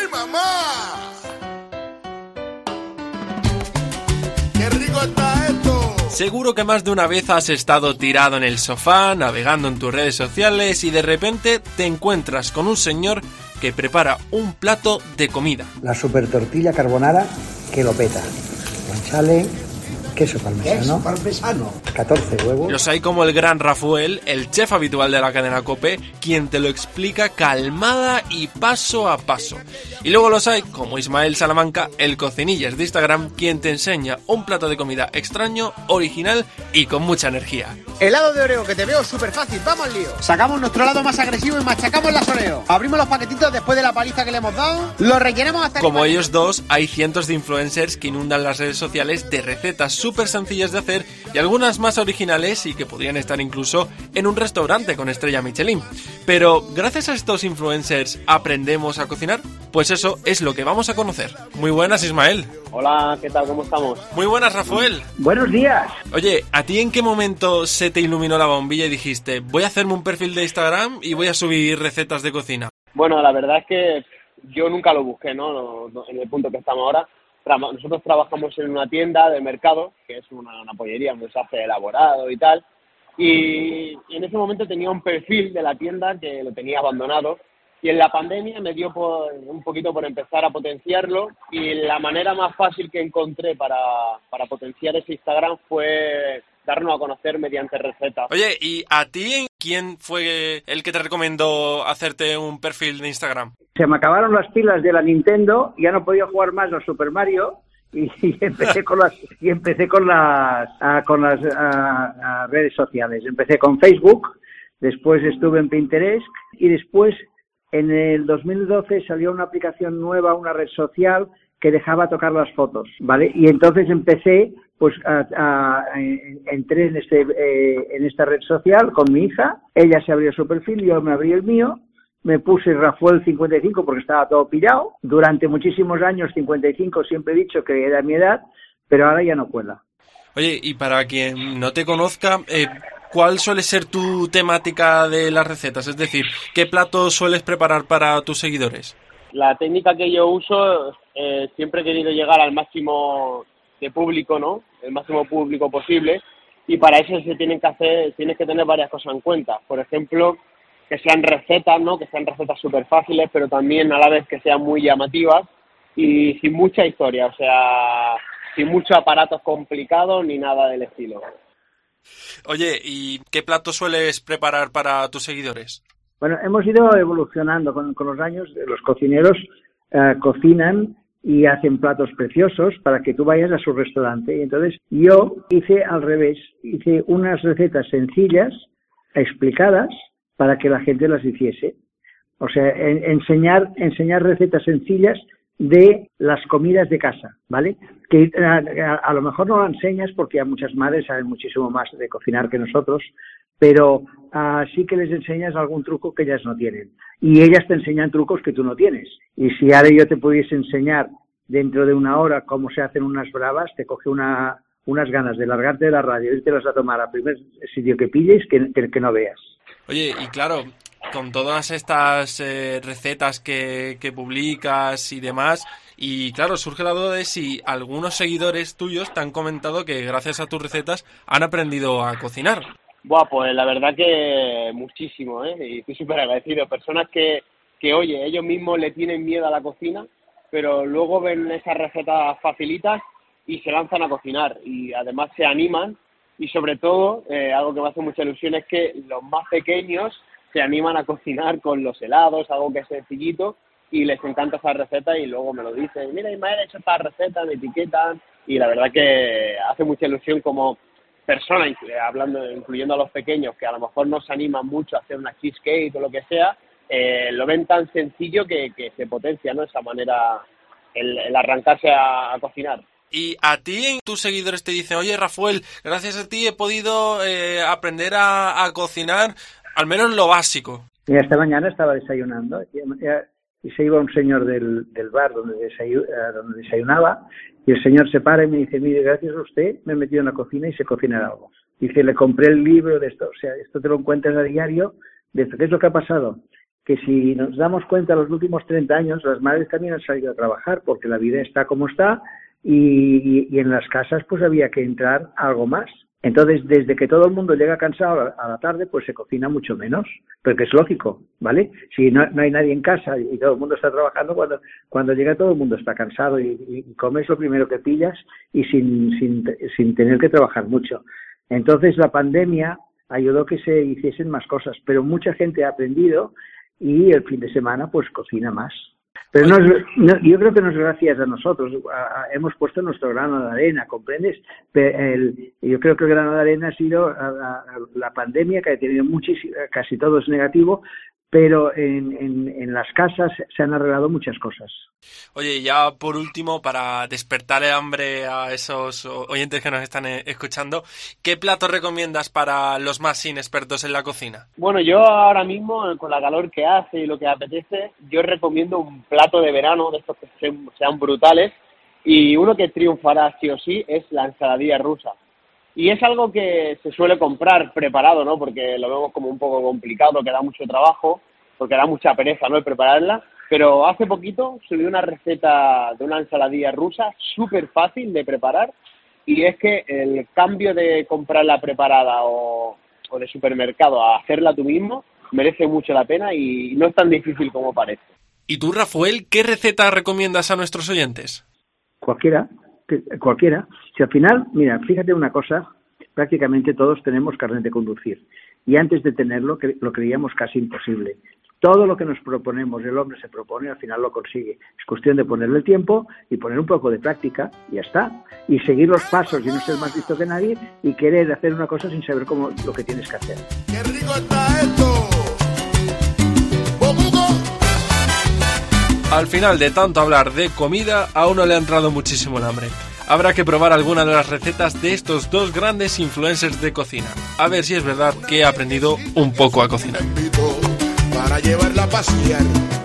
¡Ay, mamá! ¡Qué rico está esto! Seguro que más de una vez has estado tirado en el sofá, navegando en tus redes sociales y de repente te encuentras con un señor que prepara un plato de comida. La super tortilla carbonara que lo peta. Guanciale, queso parmesano, 14 huevos. Los hay como el gran Rafael, el chef habitual de la cadena COPE, quien te lo explica calmada y paso a paso. Y luego los hay como Ismael Salamanca, el cocinillas de Instagram, quien te enseña un plato de comida extraño, original y con mucha energía. Helado de Oreo, que te veo súper fácil, vamos al lío. Sacamos nuestro lado más agresivo y machacamos las Oreo. Abrimos los paquetitos después de la paliza que le hemos dado, los rellenamos hasta... Como ellos dos, hay cientos de influencers que inundan las redes sociales de recetas súper sencillas de hacer y algunas más originales y que podrían estar incluso en un restaurante con estrella Michelin. Pero, ¿gracias a estos influencers aprendemos a cocinar? Pues eso es lo que vamos a conocer. Muy buenas, Ismael. Hola, ¿qué tal? ¿Cómo estamos? Muy buenas, Rafael. Buenos días. Oye, ¿a ti en qué momento se te iluminó la bombilla y dijiste, voy a hacerme un perfil de Instagram y voy a subir recetas de cocina? Bueno, la verdad es que yo nunca lo busqué, ¿no? En el punto que estamos ahora. Nosotros trabajamos en una tienda de mercado, que es una pollería donde se hace elaborado y tal, y en ese momento tenía un perfil de la tienda que lo tenía abandonado, y en la pandemia me dio un poquito por empezar a potenciarlo, y la manera más fácil que encontré para potenciar ese Instagram fue darnos a conocer mediante recetas. Oye, ¿y a ti quién fue el que te recomendó hacerte un perfil de Instagram? Se me acabaron las pilas de la Nintendo, ya no podía jugar más al Super Mario y empecé con las redes sociales. Empecé con Facebook, después estuve en Pinterest y después en el 2012 salió una aplicación nueva, una red social que dejaba tocar las fotos, ¿vale? Y entonces empecé, pues, entré en esta red social con mi hija, ella se abrió su perfil, yo me abrí el mío, me puse Rafael 55 porque estaba todo pillado, durante muchísimos años 55 siempre he dicho que era mi edad, pero ahora ya no cuela. Oye, y para quien no te conozca, ¿cuál suele ser tu temática de las recetas? Es decir, ¿qué platos sueles preparar para tus seguidores? La técnica que yo uso, siempre he querido llegar al máximo de público, ¿no? El máximo público posible, y para eso tienes que tener varias cosas en cuenta. Por ejemplo, que sean recetas, ¿no? Que sean recetas súper fáciles, pero también a la vez que sean muy llamativas y sin mucha historia, o sea, sin muchos aparatos complicados ni nada del estilo. Oye, ¿y qué platos sueles preparar para tus seguidores? Bueno, hemos ido evolucionando con los años. Los cocineros cocinan y hacen platos preciosos para que tú vayas a su restaurante. Y entonces yo hice al revés. Hice unas recetas sencillas, explicadas, para que la gente las hiciese. O sea, enseñar recetas sencillas de las comidas de casa, ¿vale? Que a lo mejor no lo enseñas porque a muchas madres saben muchísimo más de cocinar que nosotros, pero sí que les enseñas algún truco que ellas no tienen. Y ellas te enseñan trucos que tú no tienes. Y si ahora yo te pudiese enseñar dentro de una hora cómo se hacen unas bravas, te coge unas ganas de largarte de la radio y irte a tomar al primer sitio que pilles que no veas. Oye, y claro, con todas estas recetas que publicas y demás, y claro, surge la duda de si algunos seguidores tuyos te han comentado que gracias a tus recetas han aprendido a cocinar. Buah, pues la verdad que muchísimo, y estoy súper agradecido. Personas que, oye, ellos mismos le tienen miedo a la cocina, pero luego ven esas recetas facilitas y se lanzan a cocinar, y además se animan, y sobre todo, algo que me hace mucha ilusión es que los más pequeños se animan a cocinar con los helados, algo que es sencillito, y les encanta esa receta y luego me lo dicen, mira Ismael, he hecho esta receta, me etiquetan, y la verdad que hace mucha ilusión como persona, incluyendo a los pequeños que a lo mejor no se animan mucho a hacer una cheesecake o lo que sea, lo ven tan sencillo que se potencia, ¿no? Esa manera, el arrancarse a cocinar. Y a ti, tus seguidores te dicen, oye Rafael, gracias a ti he podido aprender a cocinar al menos lo básico. Y esta mañana estaba desayunando y se iba un señor del bar donde desayunaba, y el señor se para y me dice, mire, gracias a usted me he metido en la cocina y sé cocinar algo. Dice, le compré el libro de esto, o sea, esto te lo encuentras a diario, de esto, ¿qué es lo que ha pasado? que si nos damos cuenta, los últimos 30 años las madres también han salido a trabajar porque la vida está como está y en las casas pues había que entrar algo más. Entonces, desde que todo el mundo llega cansado a la tarde, pues se cocina mucho menos, porque es lógico, ¿vale? Si no hay nadie en casa y todo el mundo está trabajando, cuando llega todo el mundo está cansado y comes lo primero que pillas y sin tener que trabajar mucho. Entonces, la pandemia ayudó a que se hiciesen más cosas, pero mucha gente ha aprendido y el fin de semana pues cocina más. Pero yo creo que no es gracias a nosotros, hemos puesto nuestro grano de arena, ¿comprendes? Yo creo que el grano de arena ha sido la pandemia, que ha tenido casi todo es negativo, pero en las casas se han arreglado muchas cosas. Oye, ya por último, para despertar el hambre a esos oyentes que nos están escuchando, ¿qué plato recomiendas para los más inexpertos en la cocina? Bueno, yo ahora mismo, con la calor que hace y lo que apetece, yo recomiendo un plato de verano, de estos que sean brutales, y uno que triunfará sí o sí es la ensaladilla rusa. Y es algo que se suele comprar preparado, ¿no? Porque lo vemos como un poco complicado, que da mucho trabajo, porque da mucha pereza, ¿no?, el prepararla. Pero hace poquito subí una receta de una ensaladilla rusa súper fácil de preparar, y es que el cambio de comprarla preparada o de supermercado a hacerla tú mismo merece mucho la pena y no es tan difícil como parece. ¿Y tú, Rafael, qué receta recomiendas a nuestros oyentes? Cualquiera. Si al final, mira, fíjate una cosa, prácticamente todos tenemos carnet de conducir y antes de tenerlo lo creíamos casi imposible. Todo lo que nos proponemos, el hombre se propone, al final lo consigue. Es cuestión de ponerle el tiempo y poner un poco de práctica y ya está. Y seguir los pasos y no ser más listo que nadie y querer hacer una cosa sin saber lo que tienes que hacer. ¡Qué rico está esto! Al final de tanto hablar de comida, a uno le ha entrado muchísimo el hambre. Habrá que probar alguna de las recetas de estos dos grandes influencers de cocina. A ver si es verdad que he aprendido un poco a cocinar. Para llevarla a pasear.